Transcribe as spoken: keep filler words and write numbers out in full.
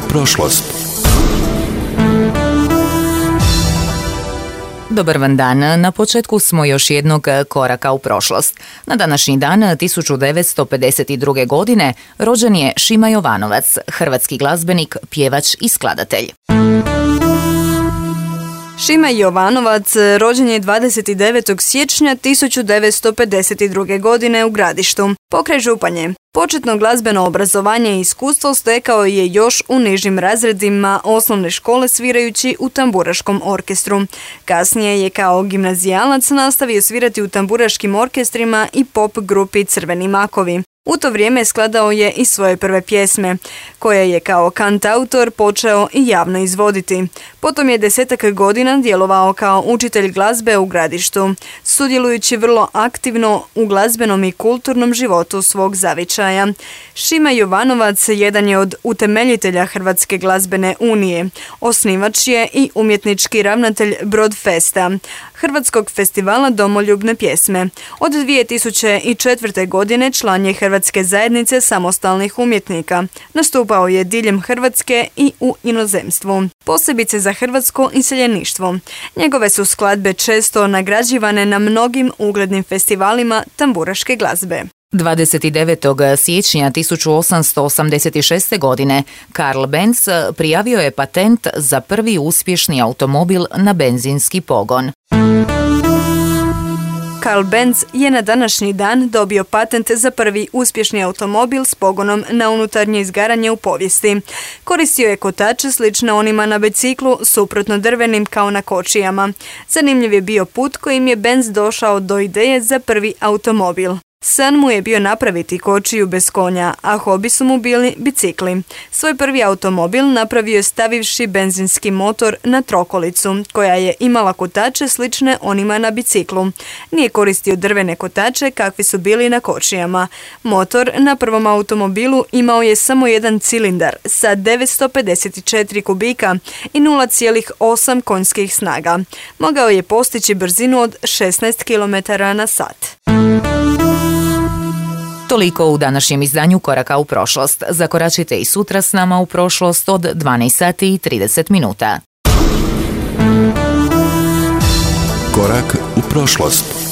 prošlost. Dobar vam dan. Na početku smo još jednog koraka u prošlost. Na današnji dan tisuću devetsto pedeset druge. godine rođen je Šima Jovanovac, hrvatski glazbenik, pjevač i skladatelj. Šima Jovanovac rođen je dvadeset devetog siječnja tisuću devetsto pedeset druge. godine u Gradištu, pokraj Županje. Početno glazbeno obrazovanje i iskustvo stekao je još u nižim razredima osnovne škole svirajući u tamburaškom orkestru. Kasnije je kao gimnazijalac nastavio svirati u tamburaškim orkestrima i pop grupi Crveni makovi. U to vrijeme skladao je i svoje prve pjesme, koje je kao kantautor počeo i javno izvoditi. Potom je desetak godina djelovao kao učitelj glazbe u Gradištu, sudjelujući vrlo aktivno u glazbenom i kulturnom životu svog zavičaja. Šima Jovanovac jedan je od utemeljitelja Hrvatske glazbene unije. Osnivač je i umjetnički ravnatelj Brodfesta, Hrvatskog festivala domoljubne pjesme. Od dvije tisuće četvrte. godine član je Hrvatske zajednice samostalnih umjetnika. Nastupao je diljem Hrvatske i u inozemstvu, posebice za hrvatsko iseljeništvo. Njegove su skladbe često nagrađivane na mnogim uglednim festivalima tamburaške glazbe. dvadeset devetog siječnja tisuću osamsto osamdeset šeste. godine Karl Benz prijavio je patent za prvi uspješni automobil na benzinski pogon. Karl Benz je na današnji dan dobio patent za prvi uspješni automobil s pogonom na unutarnje izgaranje u povijesti. Koristio je kotače slične onima na biciklu, suprotno drvenim kao na kočijama. Zanimljiv je bio put kojim je Benz došao do ideje za prvi automobil. San mu je bio napraviti kočiju bez konja, a hobi su mu bili bicikli. Svoj prvi automobil napravio je stavivši benzinski motor na trokolicu, koja je imala kotače slične onima na biciklu. Nije koristio drvene kotače kakvi su bili na kočijama. Motor na prvom automobilu imao je samo jedan cilindar sa devetsto pedeset četiri kubika i nula zarez osam konjskih snaga. Mogao je postići brzinu od šesnaest kilometara na sat. Toliko u današnjem izdanju Koraka u prošlost. Zakoračite i sutra s nama u prošlost od dvanaest sati i trideset minuta. Korak u prošlost.